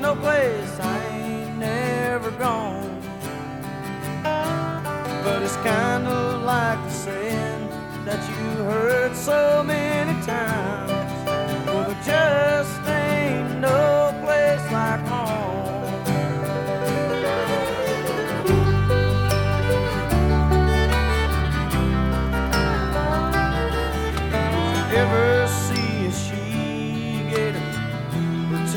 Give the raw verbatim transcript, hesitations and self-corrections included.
no place I ain't never gone. But it's kind of like the saying that you heard so many times.